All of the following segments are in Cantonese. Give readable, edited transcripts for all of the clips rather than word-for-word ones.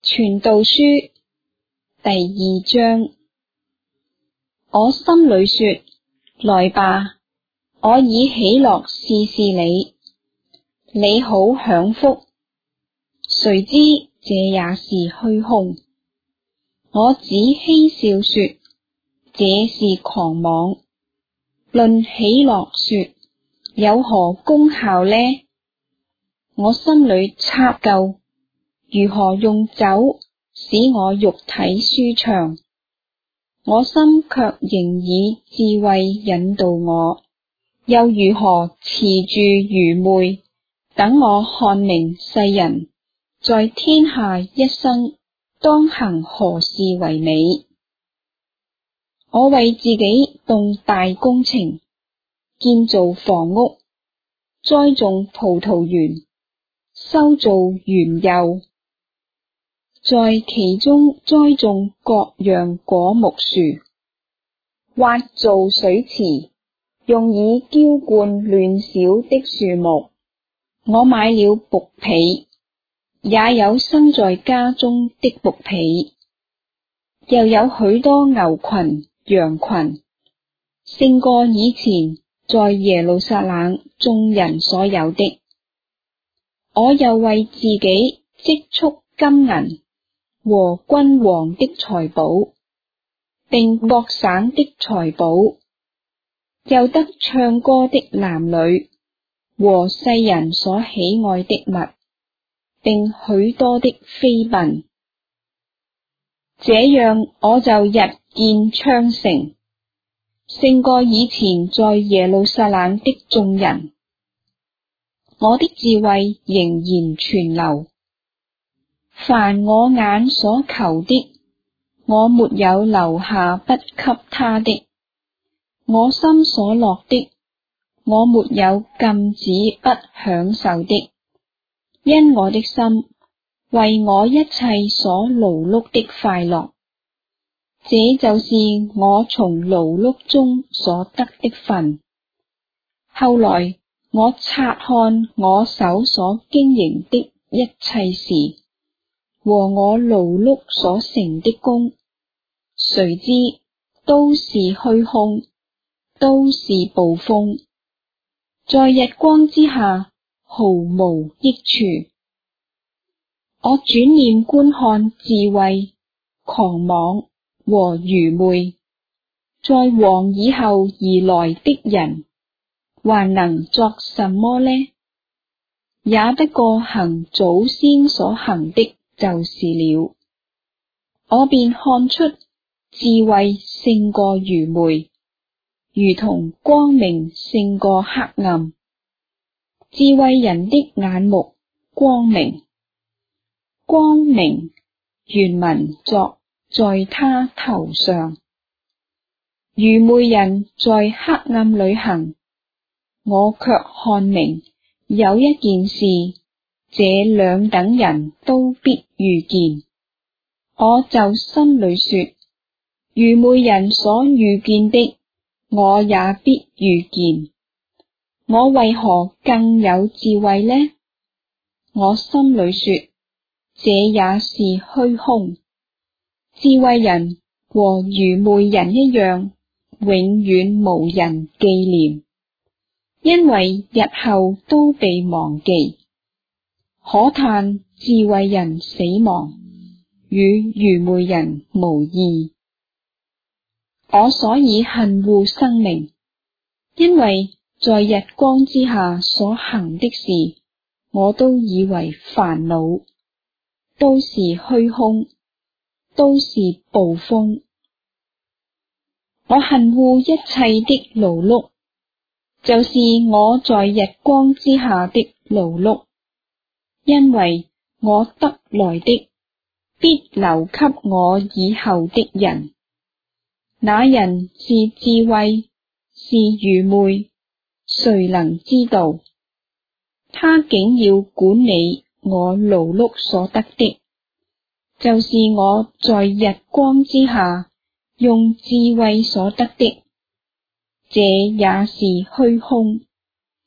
傳道書第2章。我心裏說，來吧，我以喜樂試試你，你好享福。誰知這也是虛空。我只嬉笑說，這是狂妄。論喜樂說，有何功效呢？我心裏插究，如何用酒使我肉體舒暢？我心卻仍以智慧引導我，又如何持住愚昧，等我看明世人在天下一生當行何事為美。我為自己動大工程，建造房屋，栽種葡萄園，修造園囿，在其中栽種各樣果木樹，挖造水池，用以澆灌嫩小的樹木。我買了僕婢，也有生在家中的僕婢，又有許多牛群、羊群，勝過以前在耶路撒冷眾人所有的。我又為自己積蓄金銀和君王的財寶，並各省的財寶，又得唱歌的男女和世人所喜愛的物，並許多的妃嬪。這樣我就日見昌盛，勝過以前在耶路撒冷的眾人。我的智慧仍然存留，凡我眼所求的，我沒有留下不給他的；我心所樂的，我沒有禁止不享受的。因我的心為我一切所勞碌的快樂，這就是我從勞碌中所得的分。後來我察看我手所經營的一切事，和我勞碌所成的功，誰知都是虛空，都是捕風，在日光之下毫無益處。我轉念觀看智慧、狂妄和愚昧，在王以後而來的人，還能作什麼呢？也不過行祖先所行的就是了。我便看出智慧勝過愚昧，如同光明勝過黑暗。智慧人的眼目光明，光明原文作在他頭上。愚昧人在黑暗裏行，我卻看明有一件事，這兩等人都必遇見。我就心裏說，愚昧人所遇見的，我也必遇見。我為何更有智慧呢？我心裏說，這也是虛空。智慧人和愚昧人一樣，永遠無人紀念，因為日後都被忘記。可嘆智慧人死亡，與愚昧人無異。我所以恨惡生命，因為在日光之下所行的事，我都以為煩惱，都是虛空，都是捕風。我恨惡一切的勞碌，就是我在日光之下的勞碌，因為我得來的必留給我以後的人。那人是智慧，是愚昧，誰能知道？他竟要管理我勞碌所得的，就是我在日光之下用智慧所得的，這也是虛空。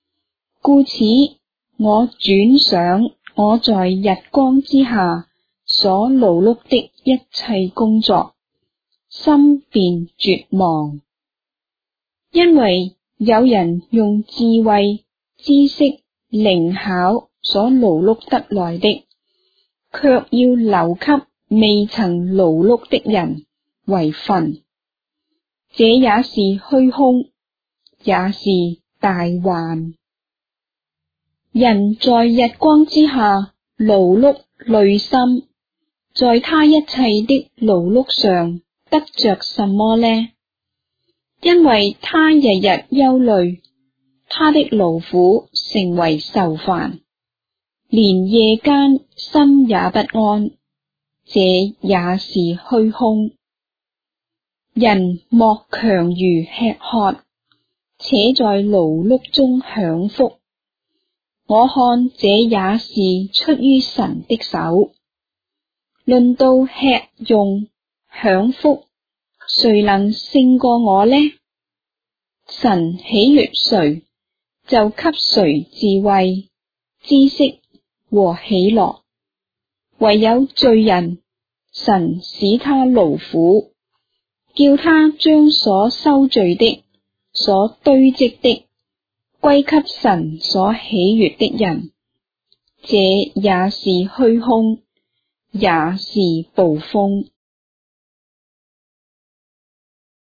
故此，我轉想我在日光之下所勞碌的一切工作，心便絕望。因為有人用智慧、知識、靈巧所勞碌得來的，卻要留給未曾勞碌的人為分，這也是虛空，也是大患。人在日光之下勞碌累心，在他一切的勞碌上得着什麼呢？因為他日日憂慮，他的勞苦成為愁煩，連夜間心也不安，這也是虛空。人莫強如吃喝，且在勞碌中享福。我看這也是出於神的手。論到吃用享福，誰能勝過我呢？神喜悅誰，就給誰智慧、知識和喜樂。唯有罪人，神使他勞苦，叫他將所收聚的、所堆積的歸給神所喜悅的人，這也是虛空，也是捕風。